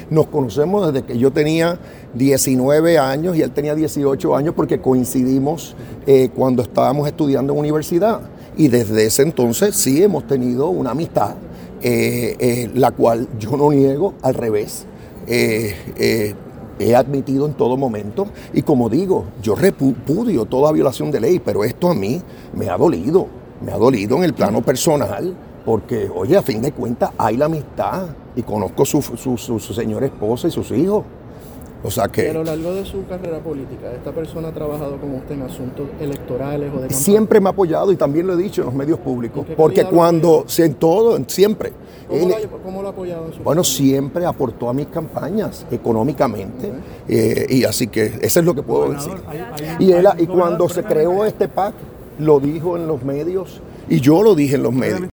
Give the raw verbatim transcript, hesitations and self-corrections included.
nos conocemos desde que yo tenía diecinueve años y él tenía dieciocho años porque coincidimos eh, cuando estábamos estudiando en universidad. Y desde ese entonces sí hemos tenido una amistad, eh, eh, la cual yo no niego, al revés. Eh, eh, he admitido en todo momento y como digo, yo repudio toda violación de ley, pero esto a mí me ha dolido, me ha dolido en el plano personal, porque oye, a fin de cuentas hay la amistad y conozco su, su, su, su señora esposa y sus hijos. O sea que... Y a lo largo de su carrera política, ¿esta persona ha trabajado con usted en asuntos electorales o de campaña? Siempre me ha apoyado y también lo he dicho en los medios públicos, porque cuando, en todo, siempre. ¿Cómo, él, lo ha, ¿Cómo lo ha apoyado en su Bueno, campaña? Siempre aportó a mis campañas económicamente, uh-huh. eh, y así que eso es lo que puedo decir. Hay, hay, y, él, y cuando se creó este P A C, lo dijo en los medios y yo lo dije en los medios.